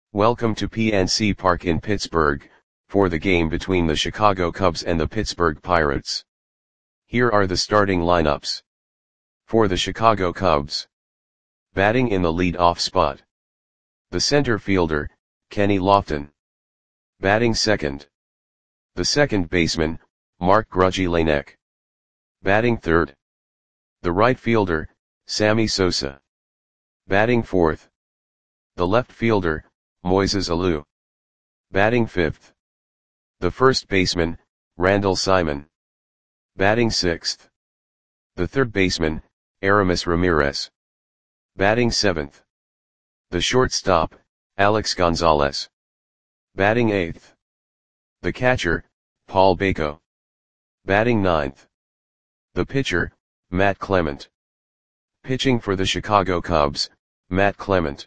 Welcome to PNC Park in Pittsburgh, for the game between the Chicago Cubs and the Pittsburgh Pirates. Here are the starting lineups. For the Chicago Cubs. Batting in the lead-off spot. The center fielder, Kenny Lofton. Batting second. The second baseman, Mark Grudzielanek. Batting third. The right fielder, Sammy Sosa. Batting fourth. The left fielder, Moises Alou. Batting fifth. The first baseman, Randall Simon. Batting sixth. The third baseman, Aramis Ramirez. Batting seventh. The shortstop, Alex Gonzalez. Batting eighth. The catcher, Paul Bako. Batting ninth. The pitcher, Matt Clement. Pitching for the Chicago Cubs, Matt Clement.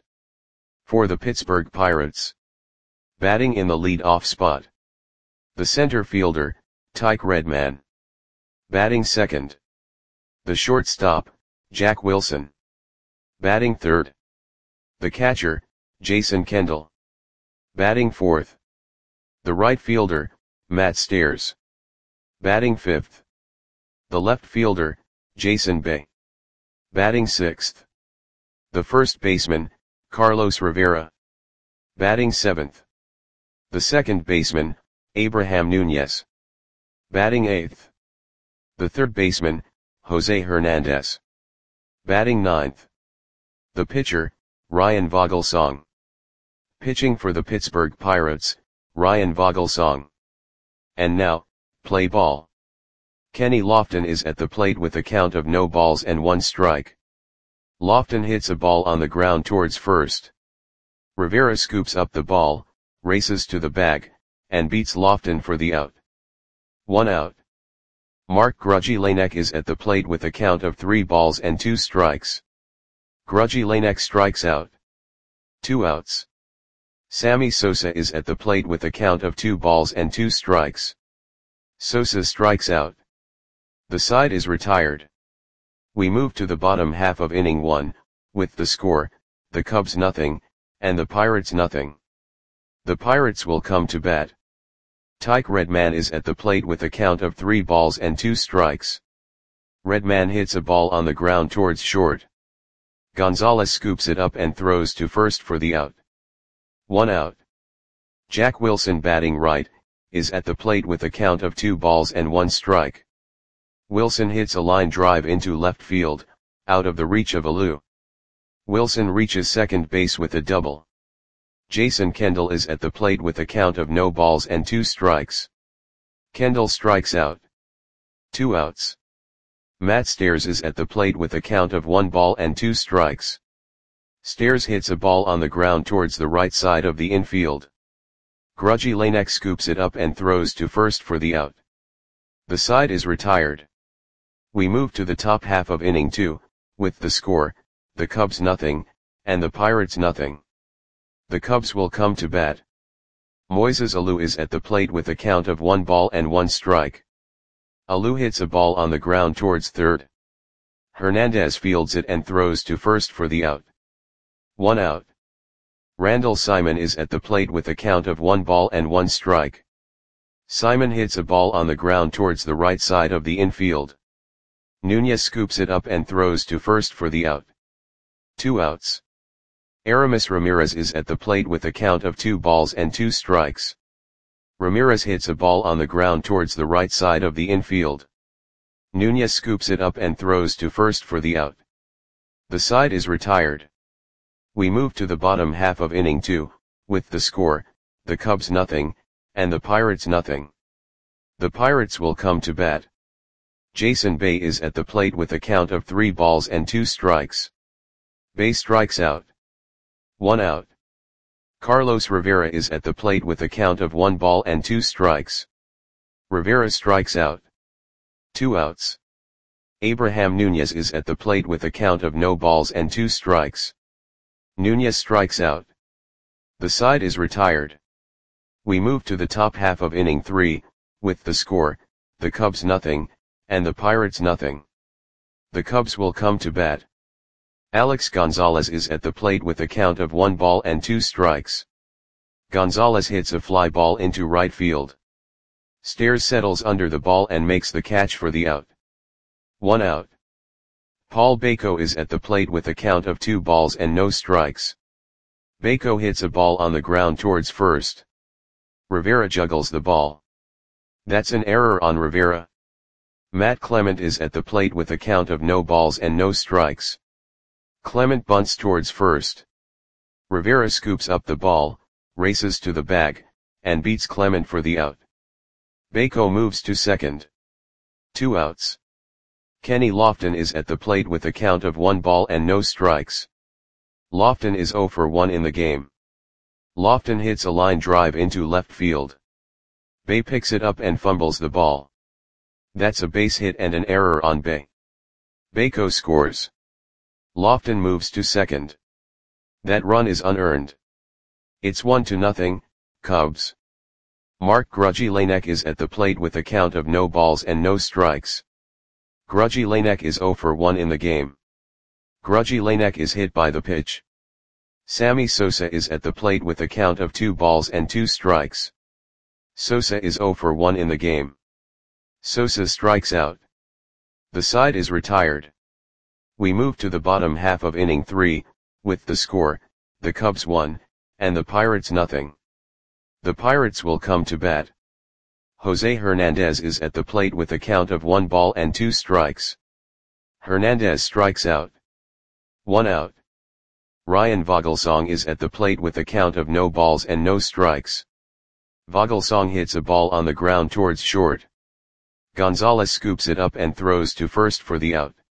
For the Pittsburgh Pirates. Batting in the lead-off spot. The center fielder, Tyke Redman. Batting second. The shortstop, Jack Wilson. Batting third. The catcher, Jason Kendall. Batting fourth. The right fielder, Matt Stairs. Batting fifth. The left fielder, Jason Bay. Batting sixth. The first baseman, Carlos Rivera. Batting seventh. The second baseman, Abraham Nunez. Batting eighth. The third baseman, Jose Hernandez. Batting ninth. The pitcher, Ryan Vogelsong. Pitching for the Pittsburgh Pirates, Ryan Vogelsong. And now, play ball. Kenny Lofton is at the plate with a count of no balls and 1 strike. Lofton hits a ball on the ground towards first. Rivera scoops up the ball, races to the bag, and beats Lofton for the out. 1 out. Mark Grudzielanek is at the plate with a count of 3 balls and 2 strikes. Grudzielanek strikes out. 2 outs. Sammy Sosa is at the plate with a count of 2 balls and 2 strikes. Sosa strikes out. The side is retired. We move to the bottom half of inning 1, with the score, the Cubs nothing, and the Pirates nothing. The Pirates will come to bat. Tyke Redman is at the plate with a count of 3 balls and 2 strikes. Redman hits a ball on the ground towards short. Gonzalez scoops it up and throws to first for the out. 1 out. Jack Wilson, batting right, is at the plate with a count of 2 balls and 1 strike. Wilson hits a line drive into left field, out of the reach of Alou. Wilson reaches second base with a double. Jason Kendall is at the plate with a count of no balls and 2 strikes. Kendall strikes out. 2 outs. Matt Stairs is at the plate with a count of 1 ball and 2 strikes. Stairs hits a ball on the ground towards the right side of the infield. Grudzielanek scoops it up and throws to first for the out. The side is retired. We move to the top half of inning 2, with the score, the Cubs nothing, and the Pirates nothing. The Cubs will come to bat. Moises Alou is at the plate with a count of 1 ball and 1 strike. Alou hits a ball on the ground towards third. Hernandez fields it and throws to first for the out. 1 out. Randall Simon is at the plate with a count of 1 ball and 1 strike. Simon hits a ball on the ground towards the right side of the infield. Nunez scoops it up and throws to first for the out. 2 outs. Aramis Ramirez is at the plate with a count of 2 balls and 2 strikes. Ramirez hits a ball on the ground towards the right side of the infield. Nunez scoops it up and throws to first for the out. The side is retired. We move to the bottom half of inning 2, with the score, the Cubs nothing, and the Pirates nothing. The Pirates will come to bat. Jason Bay is at the plate with a count of 3 balls and 2 strikes. Bay strikes out. 1 out. Carlos Rivera is at the plate with a count of 1 ball and 2 strikes. Rivera strikes out. 2 outs. Abraham Nunez is at the plate with a count of no balls and 2 strikes. Nunez strikes out. The side is retired. We move to the top half of inning 3, with the score, the Cubs nothing, and the Pirates nothing. The Cubs will come to bat. Alex Gonzalez is at the plate with a count of 1 ball and 2 strikes. Gonzalez hits a fly ball into right field. Stairs settles under the ball and makes the catch for the out. 1 out. Paul Bako is at the plate with a count of 2 balls and no strikes. Bako hits a ball on the ground towards first. Rivera juggles the ball. That's an error on Rivera. Matt Clement is at the plate with a count of no balls and no strikes. Clement bunts towards first. Rivera scoops up the ball, races to the bag, and beats Clement for the out. Bako moves to second. 2 outs. Kenny Lofton is at the plate with a count of 1 ball and no strikes. Lofton is 0 for 1 in the game. Lofton hits a line drive into left field. Bay picks it up and fumbles the ball. That's a base hit and an error on Bay. Bako scores. Lofton moves to second. That run is unearned. It's 1-0, Cubs. Mark Grudzielanek is at the plate with a count of no balls and no strikes. Grudzielanek is 0 for 1 in the game. Grudzielanek is hit by the pitch. Sammy Sosa is at the plate with a count of 2 balls and 2 strikes. Sosa is 0 for 1 in the game. Sosa strikes out. The side is retired. We move to the bottom half of inning 3, with the score, the Cubs 1, and the Pirates 0. The Pirates will come to bat. Jose Hernandez is at the plate with a count of 1 ball and 2 strikes. Hernandez strikes out. 1 out. Ryan Vogelsong is at the plate with a count of no balls and no strikes. Vogelsong hits a ball on the ground towards short. Gonzalez scoops it up and throws to first for the out.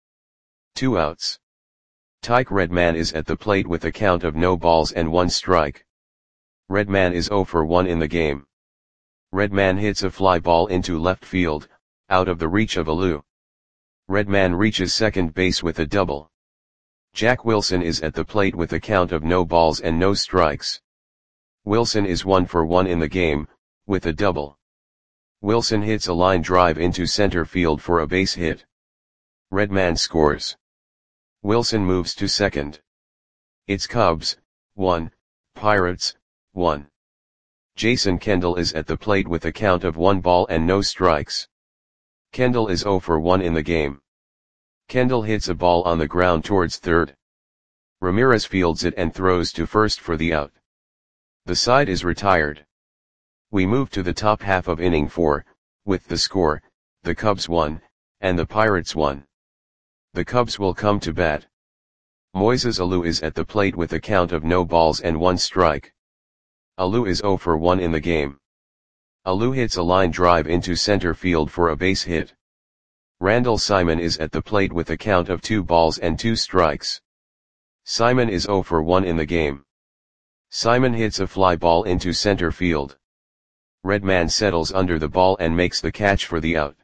2 outs. Tyke Redman is at the plate with a count of no balls and 1 strike. Redman is 0 for 1 in the game. Redman hits a fly ball into left field, out of the reach of Alou. Redman reaches second base with a double. Jack Wilson is at the plate with a count of no balls and no strikes. Wilson is 1 for 1 in the game, with a double. Wilson hits a line drive into center field for a base hit. Redman scores. Wilson moves to second. It's Cubs 1, Pirates 1. Jason Kendall is at the plate with a count of 1 ball and no strikes. Kendall is 0 for 1 in the game. Kendall hits a ball on the ground towards third. Ramirez fields it and throws to first for the out. The side is retired. We move to the top half of inning 4, with the score, the Cubs 1, and the Pirates 1. The Cubs will come to bat. Moises Alou is at the plate with a count of no balls and 1 strike. Alou is 0 for 1 in the game. Alou hits a line drive into center field for a base hit. Randall Simon is at the plate with a count of 2 balls and 2 strikes. Simon is 0 for 1 in the game. Simon hits a fly ball into center field. Redman settles under the ball and makes the catch for the out.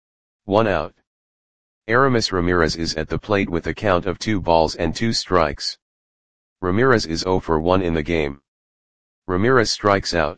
1 out. Aramis Ramirez is at the plate with a count of 2 balls and 2 strikes. Ramirez is 0 for 1 in the game. Ramirez strikes out.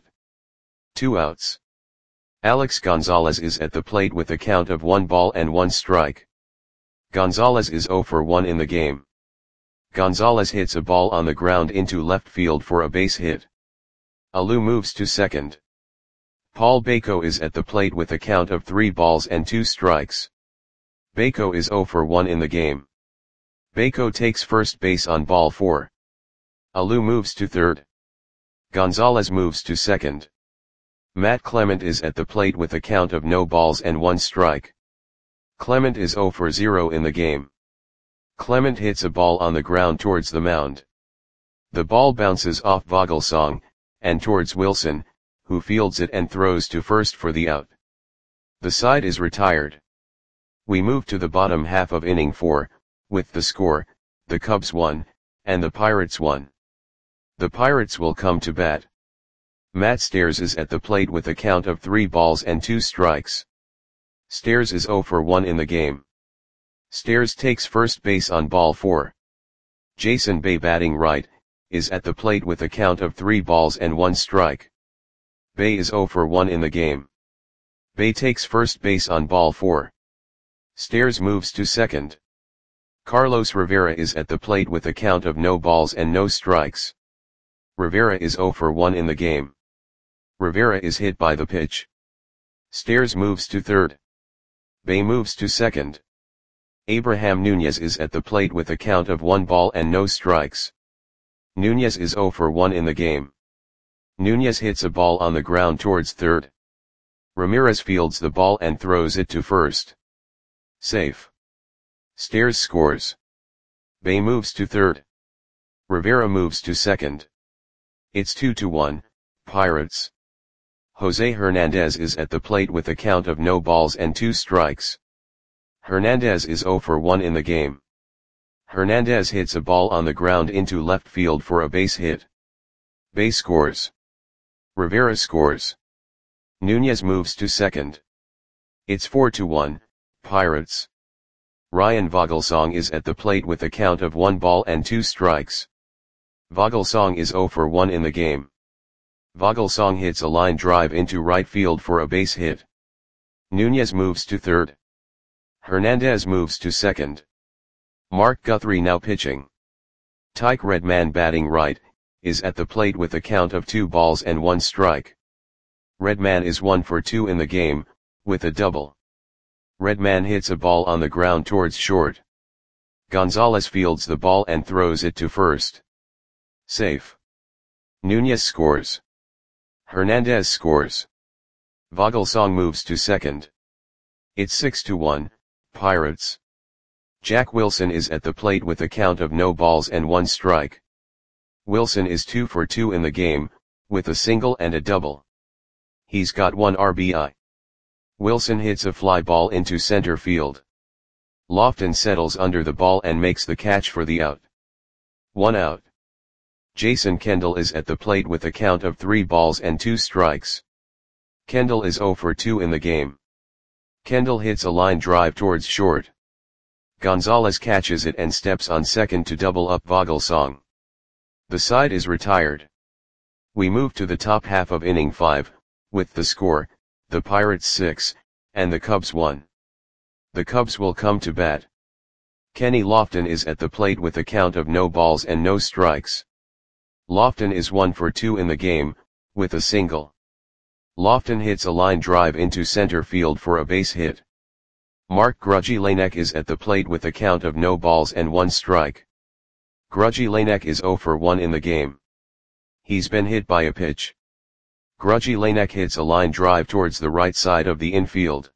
2 outs. Alex Gonzalez is at the plate with a count of 1 ball and 1 strike. Gonzalez is 0 for 1 in the game. Gonzalez hits a ball on the ground into left field for a base hit. Alou moves to second. Paul Bako is at the plate with a count of 3 balls and 2 strikes. Bako is 0 for 1 in the game. Bako takes first base on ball 4. Alou moves to third. Gonzalez moves to second. Matt Clement is at the plate with a count of no balls and 1 strike. Clement is 0 for 0 in the game. Clement hits a ball on the ground towards the mound. The ball bounces off Vogelsong, and towards Wilson, who fields it and throws to first for the out. The side is retired. We move to the bottom half of inning 4, with the score, the Cubs 1, and the Pirates 1. The Pirates will come to bat. Matt Stairs is at the plate with a count of 3 balls and 2 strikes. Stairs is 0 for 1 in the game. Stairs takes first base on ball 4. Jason Bay, batting right, is at the plate with a count of 3 balls and 1 strike. Bay is 0 for 1 in the game. Bay takes first base on ball 4. Stairs moves to second. Carlos Rivera is at the plate with a count of no balls and no strikes. Rivera is 0 for 1 in the game. Rivera is hit by the pitch. Steers moves to third. Bay moves to second. Abraham Nunez is at the plate with a count of 1 ball and no strikes. Nunez is 0 for 1 in the game. Nunez hits a ball on the ground towards third. Ramirez fields the ball and throws it to first. Safe. Steers scores. Bay moves to third. Rivera moves to second. It's 2-1, Pirates. Jose Hernandez is at the plate with a count of no balls and 2 strikes. Hernandez is 0 for 1 in the game. Hernandez hits a ball on the ground into left field for a base hit. Bay scores. Rivera scores. Nunez moves to second. It's 4-1, Pirates. Ryan Vogelsong is at the plate with a count of 1 ball and 2 strikes. Vogelsong is 0 for 1 in the game. Vogelsong hits a line drive into right field for a base hit. Nunez moves to third. Hernandez moves to second. Mark Guthrie now pitching. Tyke Redman batting right, is at the plate with a count of 2 balls and 1 strike. Redman is 1 for 2 in the game, with a double. Redman hits a ball on the ground towards short. Gonzalez fields the ball and throws it to first. Safe. Nunez scores. Hernandez scores. Vogelsong moves to second. It's 6-1, Pirates. Jack Wilson is at the plate with a count of no balls and 1 strike. Wilson is 2 for 2 in the game, with a single and a double. He's got 1 RBI. Wilson hits a fly ball into center field. Lofton settles under the ball and makes the catch for the out. 1 out. Jason Kendall is at the plate with a count of 3 balls and 2 strikes. Kendall is 0 for 2 in the game. Kendall hits a line drive towards short. Gonzalez catches it and steps on second to double up Vogelsong. The side is retired. We move to the top half of inning 5, with the score, the Pirates 6, and the Cubs 1. The Cubs will come to bat. Kenny Lofton is at the plate with a count of no balls and no strikes. Lofton is 1 for 2 in the game, with a single. Lofton hits a line drive into center field for a base hit. Mark Grudzielanek is at the plate with a count of no balls and 1 strike. Grudzielanek is 0 for 1 in the game. He's been hit by a pitch. Grudzielanek hits a line drive towards the right side of the infield.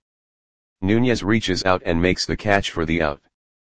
Nunez reaches out and makes the catch for the out.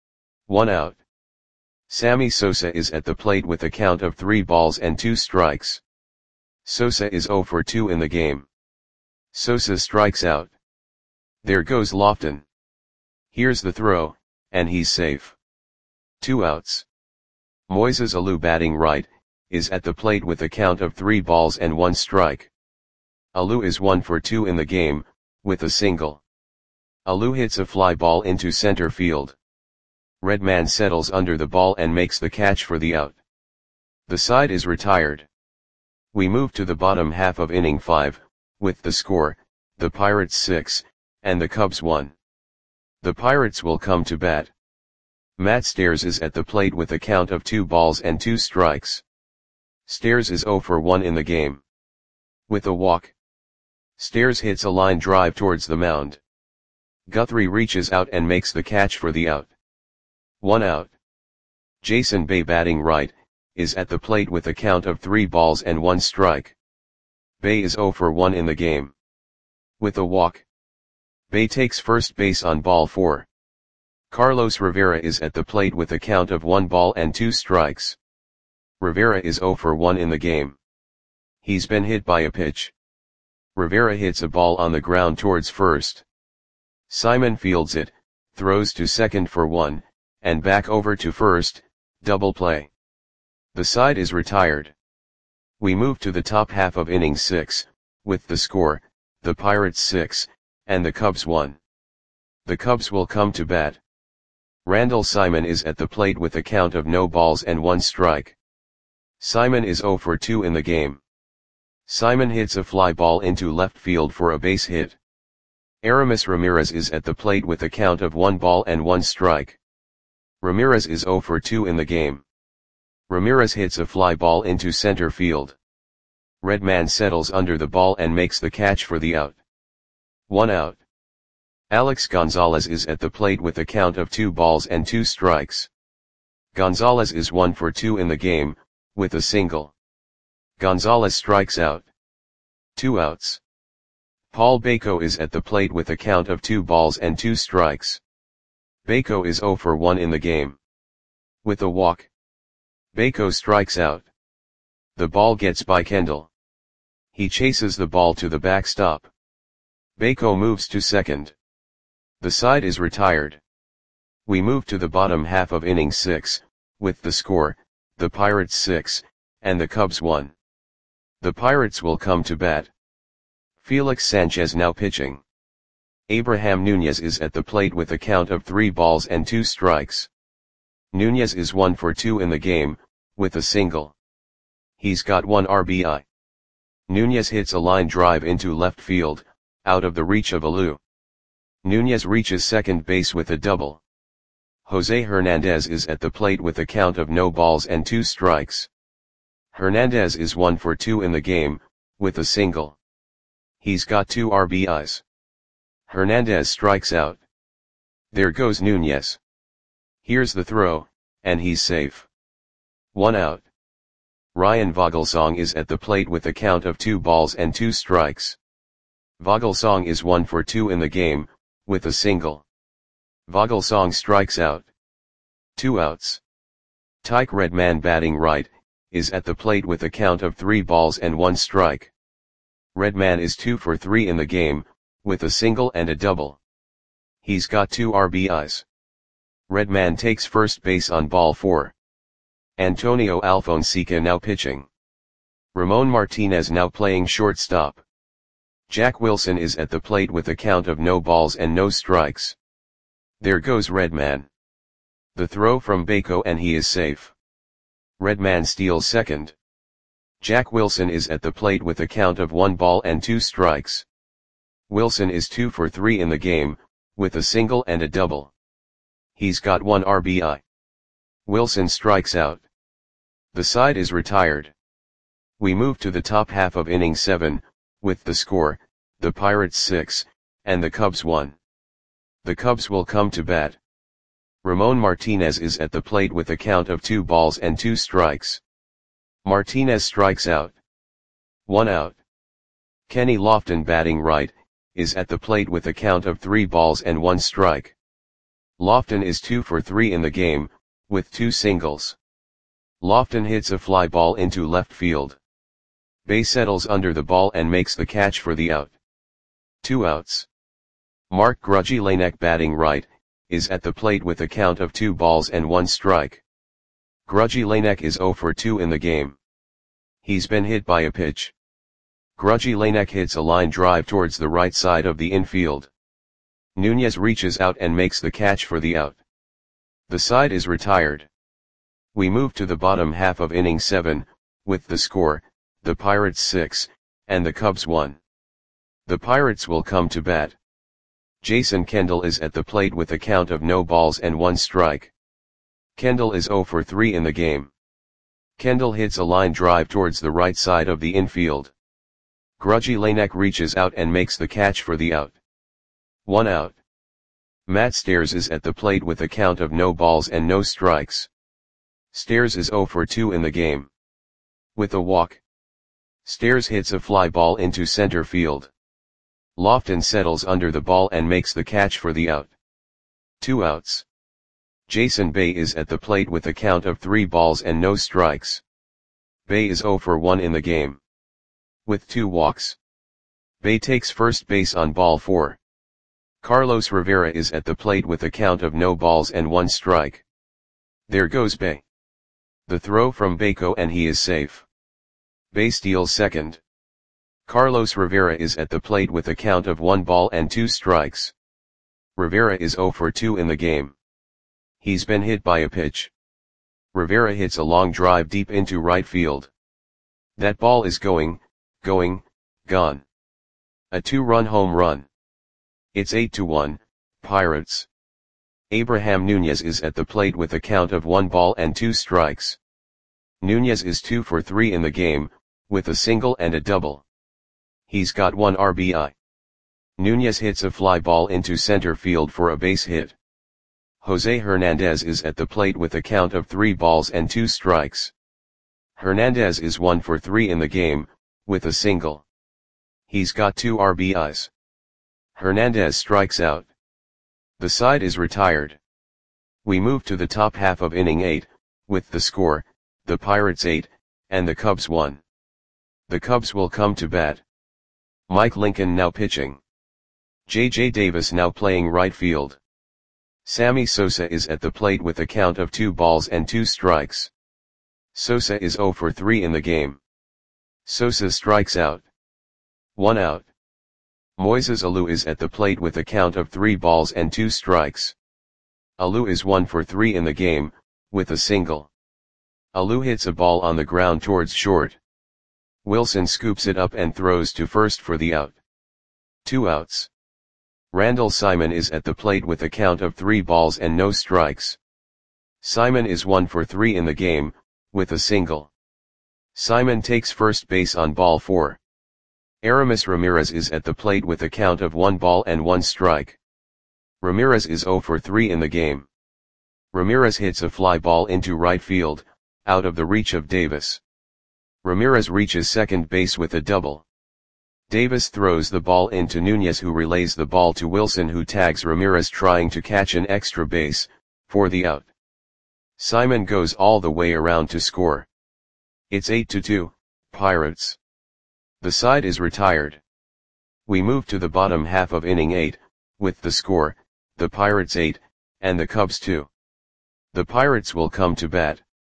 1 out. Sammy Sosa is at the plate with a count of 3 balls and 2 strikes. Sosa is 0 for 2 in the game. Sosa strikes out. There goes Lofton. Here's the throw, and he's safe. 2 outs. Moises Alou batting right, is at the plate with a count of 3 balls and 1 strike. Alou is 1 for 2 in the game, with a single. Alou hits a fly ball into center field. Redman settles under the ball and makes the catch for the out. The side is retired. We move to the bottom half of inning 5, with the score, the Pirates 6, and the Cubs 1. The Pirates will come to bat. Matt Stairs is at the plate with a count of 2 balls and 2 strikes. Stairs is 0 for 1 in the game. With a walk. Stairs hits a line drive towards the mound. Guthrie reaches out and makes the catch for the out. 1 out. Jason Bay batting right, is at the plate with a count of 3 balls and 1 strike. Bay is 0 for 1 in the game. With a walk. Bay takes first base on ball 4. Carlos Rivera is at the plate with a count of 1 ball and 2 strikes. Rivera is 0 for 1 in the game. He's been hit by a pitch. Rivera hits a ball on the ground towards first. Simon fields it, throws to second for 1, and back over to first, double play. The side is retired. We move to the top half of inning 6, with the score, the Pirates 6, and the Cubs 1. The Cubs will come to bat. Randall Simon is at the plate with a count of no balls and 1 strike. Simon is 0 for 2 in the game. Simon hits a fly ball into left field for a base hit. Aramis Ramirez is at the plate with a count of 1 ball and 1 strike. Ramirez is 0 for 2 in the game. Ramirez hits a fly ball into center field. Redman settles under the ball and makes the catch for the out. 1 out. Alex Gonzalez is at the plate with a count of 2 balls and 2 strikes. Gonzalez is 1 for 2 in the game, with a single. Gonzalez strikes out. 2 outs. Paul Bako is at the plate with a count of 2 balls and 2 strikes. Bako is 0 for 1 in the game. With a walk. Bako strikes out. The ball gets by Kendall. He chases the ball to the backstop. Bako moves to second. The side is retired. We move to the bottom half of inning 6, with the score, the Pirates 6, and the Cubs 1. The Pirates will come to bat. Felix Sanchez now pitching. Abraham Nunez is at the plate with a count of 3 balls and 2 strikes. Nunez is 1 for 2 in the game, with a single. He's got 1 RBI. Nunez hits a line drive into left field, out of the reach of Alou. Nunez reaches second base with a double. Jose Hernandez is at the plate with a count of no balls and 2 strikes. Hernandez is 1 for 2 in the game, with a single. He's got 2 RBIs. Hernandez strikes out. There goes Nunez. Here's the throw, and he's safe. 1 out. Ryan Vogelsong is at the plate with a count of 2 balls and 2 strikes. Vogelsong is 1 for 2 in the game, with a single. Vogelsong strikes out. 2 outs. Tyke Redman batting right, is at the plate with a count of 3 balls and 1 strike. Redman is 2 for 3 in the game, with a single and a double. He's got 2 RBIs. Redman takes first base on ball 4. Antonio Alfonseca now pitching. Ramon Martinez now playing shortstop. Jack Wilson is at the plate with a count of no balls and no strikes. There goes Redman. The throw from Bako and he is safe. Redman steals second. Jack Wilson is at the plate with a count of 1 ball and 2 strikes. Wilson is 2 for 3 in the game, with a single and a double. He's got 1 RBI. Wilson strikes out. The side is retired. We move to the top half of inning 7, with the score, the Pirates 6, and the Cubs 1. The Cubs will come to bat. Ramon Martinez is at the plate with a count of 2 balls and 2 strikes. Martinez strikes out. 1 out. Kenny Lofton batting right, is at the plate with a count of 3 balls and 1 strike. Lofton is 2 for 3 in the game, with 2 singles. Lofton hits a fly ball into left field. Bay settles under the ball and makes the catch for the out. 2 outs. Mark Grudzielanek batting right, is at the plate with a count of 2 balls and 1 strike. Grudzielanek is 0 for 2 in the game. He's been hit by a pitch. Grudzielanek hits a line drive towards the right side of the infield. Nunez reaches out and makes the catch for the out. The side is retired. We move to the bottom half of inning 7, with the score, the Pirates 6, and the Cubs 1. The Pirates will come to bat. Jason Kendall is at the plate with a count of no balls and 1 strike. Kendall is 0 for 3 in the game. Kendall hits a line drive towards the right side of the infield. Grudzielanek reaches out and makes the catch for the out. 1 out. Matt Stairs is at the plate with a count of no balls and no strikes. Stairs is 0 for 2 in the game. With a walk. Stairs hits a fly ball into center field. Lofton settles under the ball and makes the catch for the out. 2 outs. Jason Bay is at the plate with a count of 3 balls and no strikes. Bay is 0 for 1 in the game. With 2 walks. Bay takes first base on ball 4. Carlos Rivera is at the plate with a count of no balls and 1 strike. There goes Bay. The throw from Bako and he is safe. Bay steals second. Carlos Rivera is at the plate with a count of 1 ball and 2 strikes. Rivera is 0 for 2 in the game. He's been hit by a pitch. Rivera hits a long drive deep into right field. That ball is gone. A 2-run home run. It's 8-1, Pirates. Abraham Nunez is at the plate with a count of 1 ball and 2 strikes. Nunez is 2 for 3 in the game, with a single and a double. He's got 1 RBI. Nunez hits a fly ball into center field for a base hit. Jose Hernandez is at the plate with a count of 3 balls and 2 strikes. Hernandez is 1 for 3 in the game, with a single. He's got 2 RBIs. Hernandez strikes out. The side is retired. We move to the top half of inning 8, with the score, the Pirates 8, and the Cubs 1. The Cubs will come to bat. Mike Lincoln now pitching. J.J. Davis now playing right field. Sammy Sosa is at the plate with a count of 2 balls and 2 strikes. Sosa is 0 for 3 in the game. Sosa strikes out. 1 out. Moises Alou is at the plate with a count of 3 balls and 2 strikes. Alou is 1 for 3 in the game, with a single. Alou hits a ball on the ground towards short. Wilson scoops it up and throws to first for the out. 2 outs. Randall Simon is at the plate with a count of 3 balls and no strikes. Simon is 1 for 3 in the game, with a single. Simon takes first base on ball 4. Aramis Ramirez is at the plate with a count of 1 ball and 1 strike. Ramirez is 0 for 3 in the game. Ramirez hits a fly ball into right field, out of the reach of Davis. Ramirez reaches second base with a double. Davis throws the ball into Nunez, who relays the ball to Wilson, who tags Ramirez trying to catch an extra base, for the out. Simon goes all the way around to score. It's 8-2, Pirates. The side is retired. We move to the bottom half of inning 8, with the score, the Pirates 8, and the Cubs 2. The Pirates will come to bat.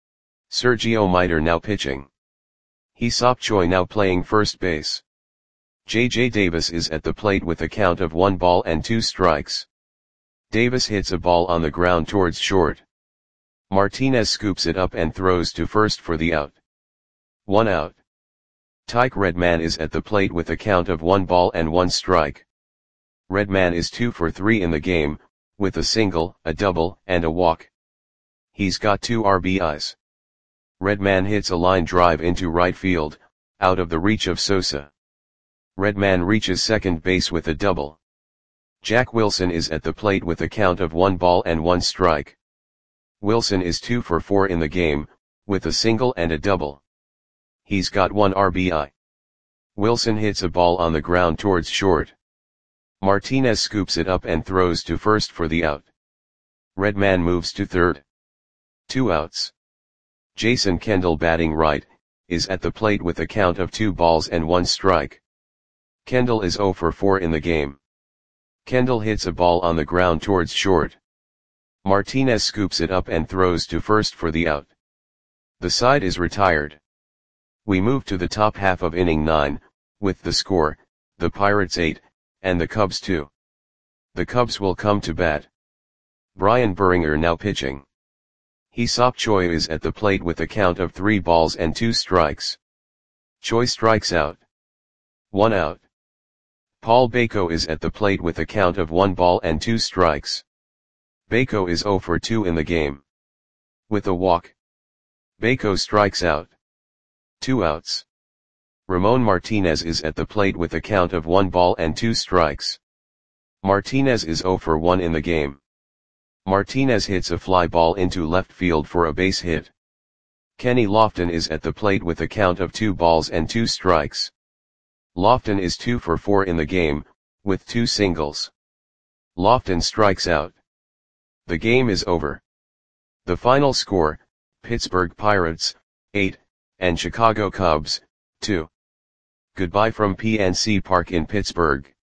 Sergio Mitre now pitching. Hee-Seop Choi now playing first base. J.J. Davis is at the plate with a count of 1 ball and 2 strikes. Davis hits a ball on the ground towards short. Martinez scoops it up and throws to first for the out. 1 out. Tyke Redman is at the plate with a count of 1 ball and 1 strike. Redman is 2 for 3 in the game, with a single, a double, and a walk. He's got 2 RBIs. Redman hits a line drive into right field, out of the reach of Sosa. Redman reaches second base with a double. Jack Wilson is at the plate with a count of 1 ball and 1 strike. Wilson is 2 for 4 in the game, with a single and a double. He's got 1 RBI. Wilson hits a ball on the ground towards short. Martinez scoops it up and throws to first for the out. Redman moves to third. 2 outs. Jason Kendall, batting right, is at the plate with a count of 2 balls and 1 strike. Kendall is 0 for 4 in the game. Kendall hits a ball on the ground towards short. Martinez scoops it up and throws to first for the out. The side is retired. We move to the top half of inning 9, with the score, the Pirates 8, and the Cubs 2. The Cubs will come to bat. Brian Buringer now pitching. Hee-Seop Choi is at the plate with a count of 3 balls and 2 strikes. Choi strikes out. 1 out. Paul Bako is at the plate with a count of 1 ball and 2 strikes. Bako is 0 for 2 in the game. With a walk. Bako strikes out. 2 outs. Ramon Martinez is at the plate with a count of 1 ball and 2 strikes. Martinez is 0 for 1 in the game. Martinez hits a fly ball into left field for a base hit. Kenny Lofton is at the plate with a count of 2 balls and 2 strikes. Lofton is 2 for 4 in the game, with 2 singles. Lofton strikes out. The game is over. The final score, Pittsburgh Pirates, 8, and Chicago Cubs, 2. Goodbye from PNC Park in Pittsburgh.